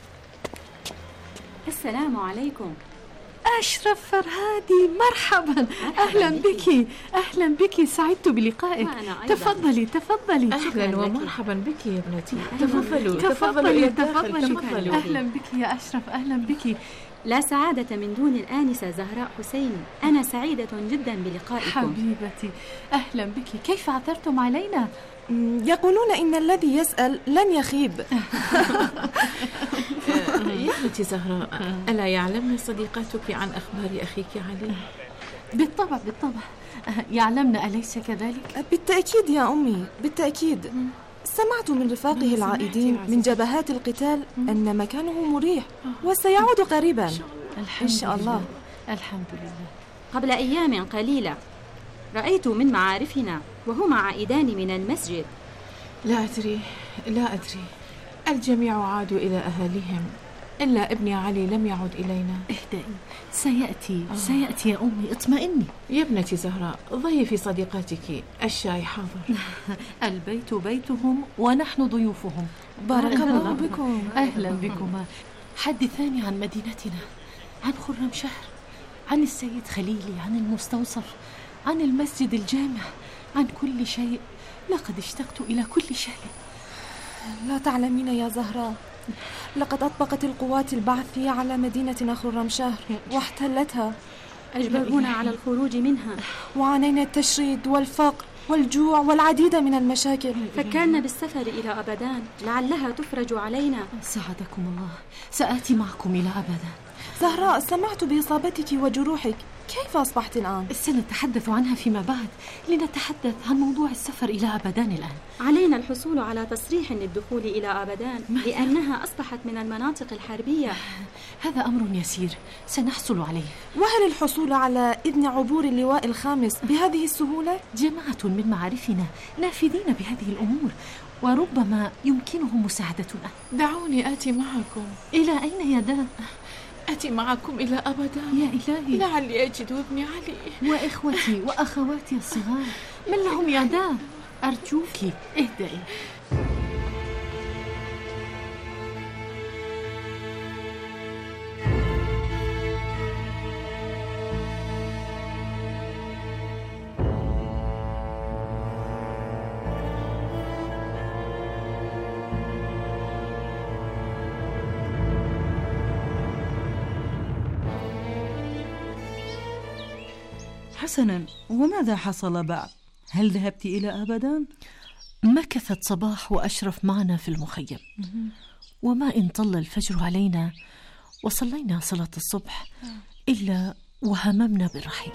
السلام عليكم. أشرف فرهادي، مرحبا. أهلا بك. أهلا بك، سعدت بلقائك. تفضلي تفضلي. أهلا ومرحبا بك يا ابنتي. تفضلوا تفضلي تفضلي. أهلا بك يا أشرف. أهلا بك. لا سعادة من دون الآنسة زهراء حسيني. أنا سعيدة جدا بلقائكم. حبيبتي أهلا بك. كيف عثرتم علينا؟ يقولون إن الذي يسأل لن يخيب. يا ابنتي زهراء، ألا يعلمن صديقاتك عن أخبار أخيك علي؟ بالطبع بالطبع يعلمن، أليس كذلك؟ بالتأكيد يا أمي، بالتأكيد. سمعت من رفاقه العائدين من جبهات القتال أن مكانه مريح وسيعود قريبا إن شاء الله. الحمد لله. قبل أيام قليلة رأيت من معارفنا وهما عائدان من المسجد. لا أدري لا أدري الجميع عادوا إلى أهاليهم إلا ابني علي لم يعد إلينا. اهدئي، سيأتي آه. سيأتي يا أمي، اطمئني. يا ابنتي زهراء، ضيفي صديقاتك، الشاي حاضر. البيت بيتهم ونحن ضيوفهم. بارك الله بكم. أهلا بكما. حدثاني عن مدينتنا، عن خرم شهر، عن السيد خليلي، عن المستوصف، عن المسجد الجامع، عن كل شيء. لقد اشتقت إلى كل شيء. لا تعلمين يا زهراء، لقد أطبقت القوات البعثية على مدينتنا خرم شهر واحتلتها. أجبرونا على الخروج منها، وعانينا التشريد والفقر والجوع والعديد من المشاكل. فكرنا بالسفر إلى أبدان لعلها تفرج علينا. سعدكم الله، سآتي معكم إلى أبدان. زهراء، سمعت بإصابتك وجروحك، كيف أصبحت الآن؟ سنتحدث عنها فيما بعد. لنتحدث عن موضوع السفر إلى أبدان الآن. علينا الحصول على تصريح للدخول إلى أبدان لأنها أصبحت من المناطق الحربية. هذا أمر يسير سنحصل عليه. وهل الحصول على إذن عبور اللواء الخامس بهذه السهولة؟ جماعة من معارفنا نافذين بهذه الأمور، وربما يمكنهم مساعدتنا. دعوني آتي معكم. إلى أين يا دان؟ أتي معكم إلى أبدان. يا إلهي، لعلي أجد ابني علي. وإخوتي وأخواتي الصغار من لهم يدان؟ أرجوك اهدئي. حسنا، وماذا حصل بعد؟ هل ذهبت إلى أبدان؟ مكثت صباح وأشرف معنا في المخيم، وما إن طل الفجر علينا وصلينا صلاة الصبح إلا وهممنا بالرحيل.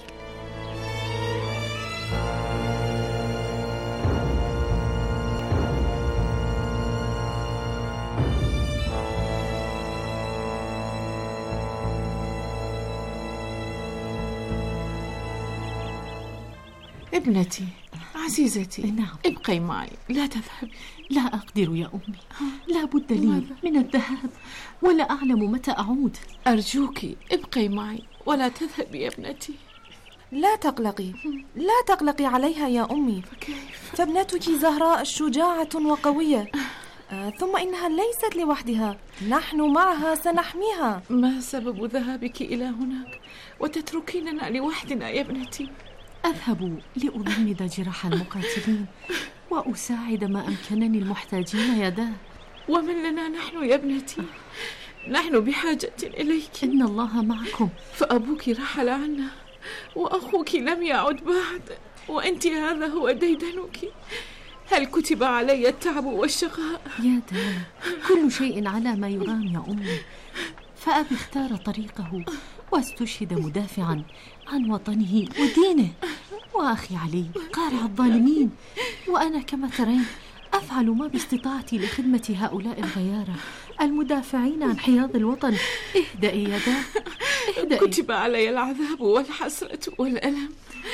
ابنتي عزيزتي، نعم. ابقي معي، لا تذهبي. لا أقدر يا أمي، لا بد لي من الذهاب، ولا أعلم متى أعود. أرجوك ابقي معي ولا تذهبي يا ابنتي. لا تقلقي، لا تقلقي عليها يا أمي. فكيف؟ فابنتك زهراء شجاعة وقوية، آه ثم إنها ليست لوحدها، نحن معها سنحميها. ما سبب ذهابك إلى هناك وتتركيننا لوحدنا يا ابنتي؟ أذهب لأضمد جراح المقاتلين وأساعد ما أمكنني المحتاجين يداه. ومن لنا نحن يا ابنتي؟ نحن بحاجة إليك. إن الله معكم. فأبوك رحل عنا وأخوك لم يعد بعد، وأنت هذا هو ديدنك. هل كتب علي التعب والشقاء؟ يا دانا، كل شيء على ما يرام يا أمي. فأبي اختار طريقه واستشهد مدافعا عن وطنه ودينه، وأخي علي قارع الظالمين، وأنا كما ترين أفعل ما باستطاعتي لخدمة هؤلاء الغيارة المدافعين عن حياض الوطن. اهدئي يا دا، اهدئي. كتب علي العذاب والحسرة والألم.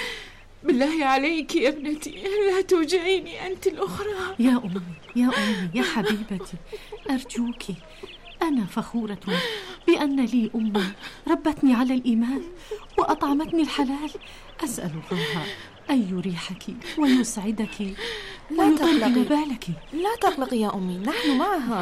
بالله عليك يا ابنتي لا توجعيني أنت الأخرى. يا أمي يا أمي يا حبيبتي، أرجوك، أنا فخورة بأن لي أم ربتني على الإيمان وأطعمتني الحلال. أسأل الله أن يريحك ويسعدك ويطلق بالك. لا تقلقي يا أمي، نحن معها.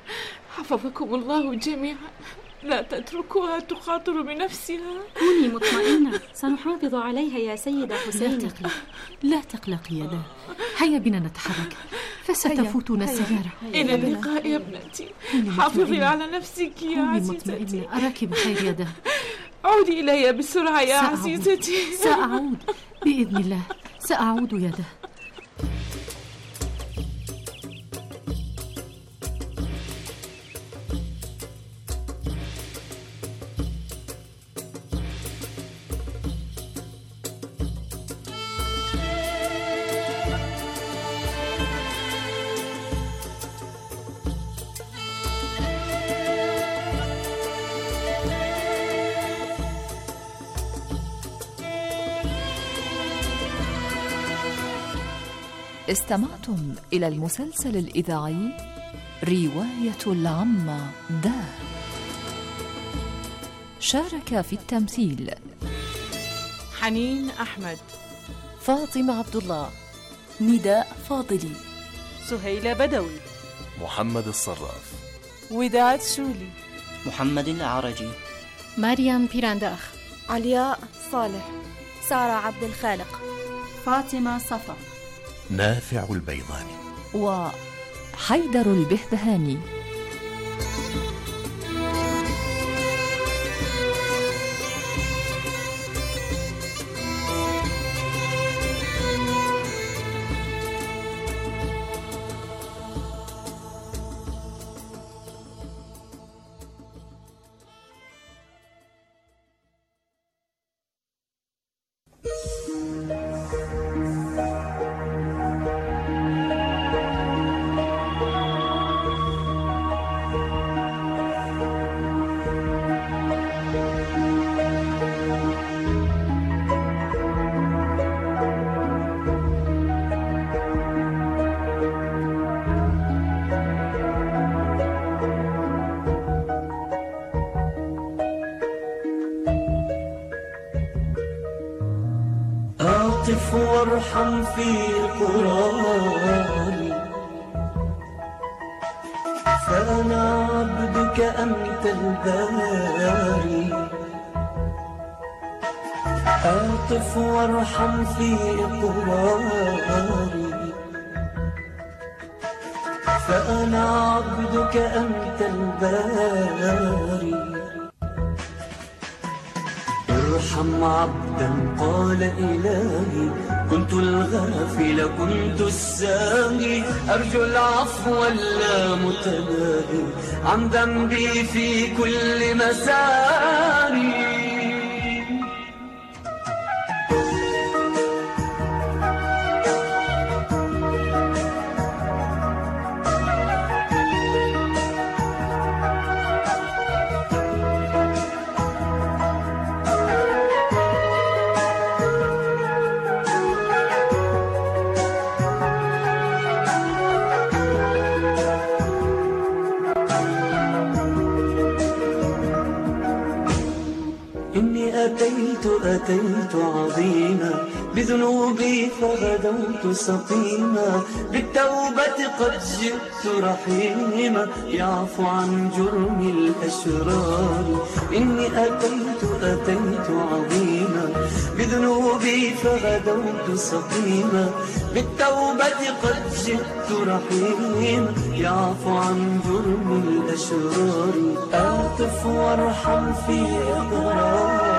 حفظكم الله جميعا. لا تتركوها تخاطر بنفسها. كوني مطمئنة، سنحافظ عليها يا سيدة حسين. لا تقلق، لا تقلقي يا دا. هيا بنا نتحرك فستفوتنا السيارة. إلى اللقاء يا ابنتي. حافظي على نفسك يا عزيزتي. أراك بخير يا دا. عودي إلي بسرعة يا سأعود. عزيزتي. سأعود بإذن الله، سأعود يا دا. استمعتم إلى المسلسل الإذاعي رواية العمة دا. شارك في التمثيل حنين أحمد، فاطمة عبد الله، نداء فاضلي، سهيلة بدوي، محمد الصراف، وداد شولي، محمد العرجي، مريم بيرانداخ، علياء صالح، سارة عبد الخالق، فاطمة صفا، نافع البيضاني، وحيدر البهبهاني. أعطف وارحم في قراني، فأنا عبدك أنت الباري. أعطف وارحم في قراني، فأنا عبدك أنت الباري. ارحم عبدا قال إلهي كنت الغافل كنت الساهي أرجو العفو اللامتناهي عن ذنبي في كل مساري. أتيت أتيت عظيما بذنوبي فغدوت سقيما بالتوبة قد جئت رحيما يعفو عن جرم الأشرار. إني أتيت أتيت عظيما بذنوبي فغدوت سقيما بالتوبة قد جئت رحيما يعفو عن جرم الأشرار. أعطف وارحم في إقرار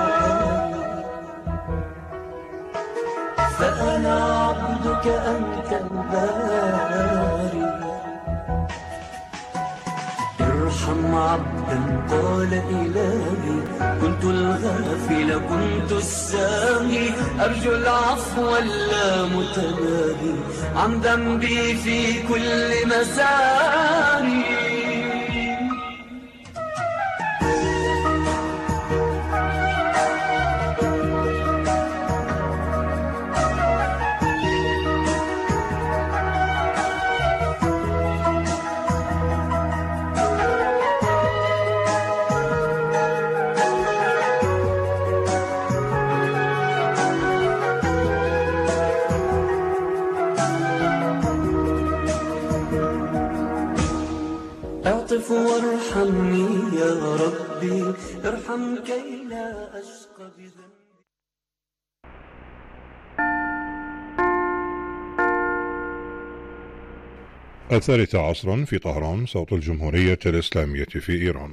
فأنا عبدك أنت الباري. ارحم عبدا قال إلهي كنت الغافل كنت الساهي أرجو العفو اللامتناهي عن ذنبي في كل مساري. اعطف وارحمني يا ربي ارحم كي لا أشقى بذنبي. الثالثة عصرا في طهران، صوت الجمهورية الإسلامية في إيران.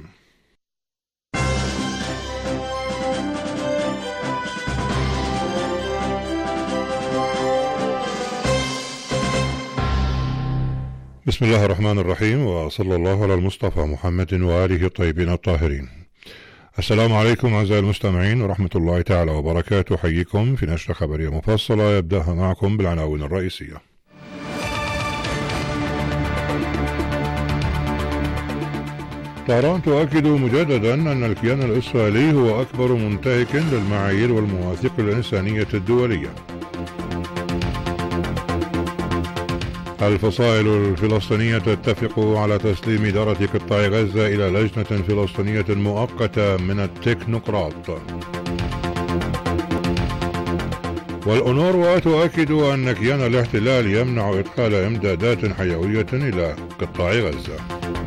بسم الله الرحمن الرحيم، وصلى الله على المصطفى محمد وآله الطيبين الطاهرين. السلام عليكم أعزائي المستمعين ورحمة الله تعالى وبركاته. حييكم في نشرة خبرية مفصلة يبدأها معكم بالعناوين الرئيسية. طهران تؤكد مجددا أن الكيان الإسرائيلي هو أكبر منتهك للمعايير والمواثيق الإنسانية الدولية. الفصائل الفلسطينية تتفق على تسليم إدارة قطاع غزة إلى لجنة فلسطينية مؤقتة من التكنوقراط. والأونروا تؤكد أن كيان الاحتلال يمنع إدخال إمدادات حيوية إلى قطاع غزة.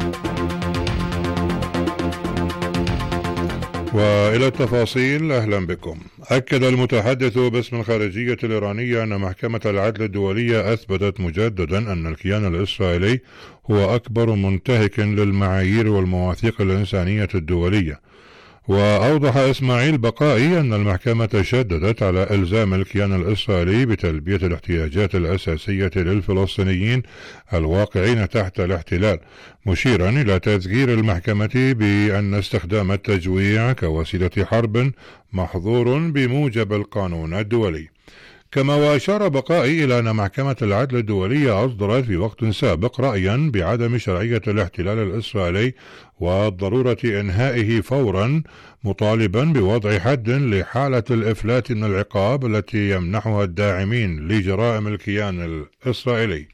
وإلى التفاصيل، أهلا بكم. أكد المتحدث باسم الخارجية الإيرانية أن محكمة العدل الدولية أثبتت مجددا أن الكيان الإسرائيلي هو أكبر منتهك للمعايير والمواثيق الإنسانية الدولية. وأوضح إسماعيل بقائي أن المحكمة شددت على إلزام الكيان الإسرائيلي بتلبية الاحتياجات الأساسية للفلسطينيين الواقعين تحت الاحتلال، مشيرا إلى تذكير المحكمة بأن استخدام التجويع كوسيلة حرب محظور بموجب القانون الدولي. كما وأشار بقائي إلى أن محكمة العدل الدولية أصدرت في وقت سابق رأيا بعدم شرعية الاحتلال الإسرائيلي وضرورة إنهائه فورا، مطالبا بوضع حد لحالة الإفلات من العقاب التي يمنحها الداعمين لجرائم الكيان الإسرائيلي.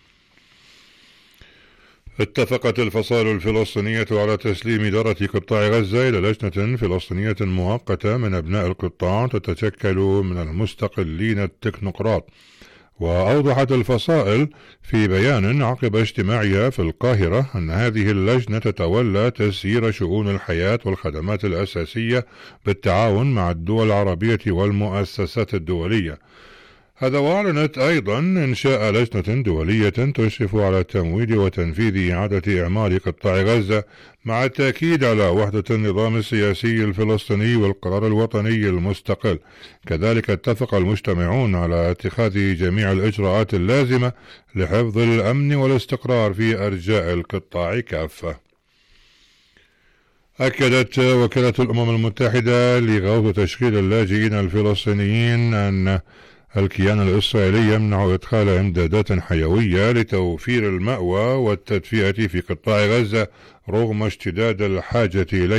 اتفقت الفصائل الفلسطينية على تسليم إدارة قطاع غزة إلى لجنة فلسطينية مؤقتة من أبناء القطاع تتشكل من المستقلين التكنوقراط. وأوضحت الفصائل في بيان عقب اجتماعها في القاهرة أن هذه اللجنة تتولى تسيير شؤون الحياة والخدمات الأساسية بالتعاون مع الدول العربية والمؤسسات الدولية. هذا. وأعلنت أيضا إنشاء لجنة دولية تشرف على تمويل وتنفيذ إعادة إعمار قطاع غزة، مع التأكيد على وحدة النظام السياسي الفلسطيني والقرار الوطني المستقل. كذلك اتفق المجتمعون على اتخاذ جميع الإجراءات اللازمة لحفظ الأمن والاستقرار في أرجاء القطاع كافة. أكدت وكالة الأمم المتحدة لغوث تشغيل اللاجئين الفلسطينيين أن الكيان الإسرائيلي يمنع إدخال إمدادات حيوية لتوفير المأوى والتدفئة في قطاع غزة رغم اشتداد الحاجة إليه.